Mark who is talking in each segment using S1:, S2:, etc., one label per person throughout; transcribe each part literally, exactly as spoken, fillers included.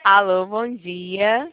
S1: Alô, bom dia.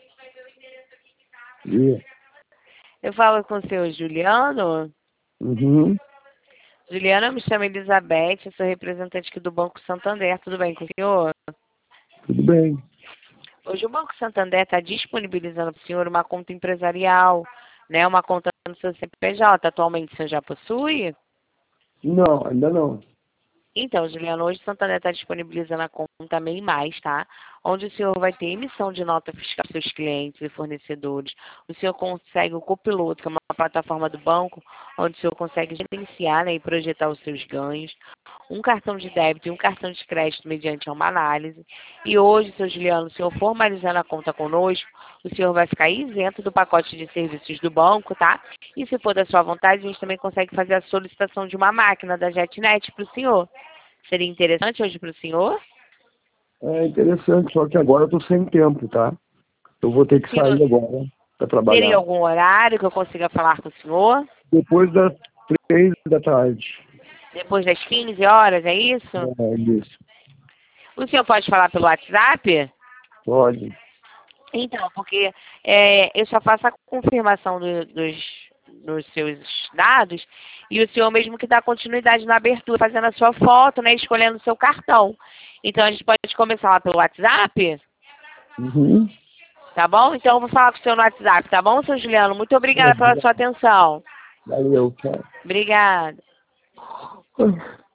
S2: E,
S1: Eu falo com o senhor Juliano.
S2: uhum,
S1: Juliano, eu me chamo Elizabeth, eu sou representante aqui do Banco Santander. Tudo bem com o senhor?
S2: tudo bem.
S1: Hoje o Banco Santander está disponibilizando para o senhor uma conta empresarial, né? Uma conta no seu C P J. Atualmente o senhor já possui?
S2: Não, ainda não.
S1: Então, Juliano, hoje o Santander está disponibilizando a conta MEI Mais, tá? Onde o senhor vai ter emissão de nota fiscal para seus clientes e fornecedores. O senhor consegue o Copiloto, que é uma plataforma do banco, onde o senhor consegue gerenciar, né, e projetar os seus ganhos. Um cartão de débito e um cartão de crédito mediante uma análise. E hoje, seu Juliano, o senhor formalizando a conta conosco, o senhor vai ficar isento do pacote de serviços do banco, tá? E se for da sua vontade, a gente também consegue fazer a solicitação de uma máquina da JetNet para o senhor. Seria interessante hoje para o senhor?
S2: É interessante, só que agora eu tô sem tempo, tá? Eu vou ter que
S1: Sim,
S2: sair agora para
S1: teria
S2: trabalhar.
S1: algum horário que eu consiga falar com o senhor?
S2: Depois das três da tarde.
S1: Depois das quinze horas, é isso?
S2: É isso.
S1: O senhor pode falar pelo WhatsApp?
S2: Pode.
S1: Então, porque é, eu só faço a confirmação do- dos, dos seus dados e o senhor mesmo que dá continuidade na abertura, fazendo a sua foto, né, escolhendo o seu cartão. Então, a gente pode começar lá pelo WhatsApp,
S2: Uhum.
S1: tá bom? Então, eu vou falar com o senhor no WhatsApp, tá bom, seu Juliano? Muito obrigada pela sua atenção.
S2: Valeu, tchau.
S1: Obrigada.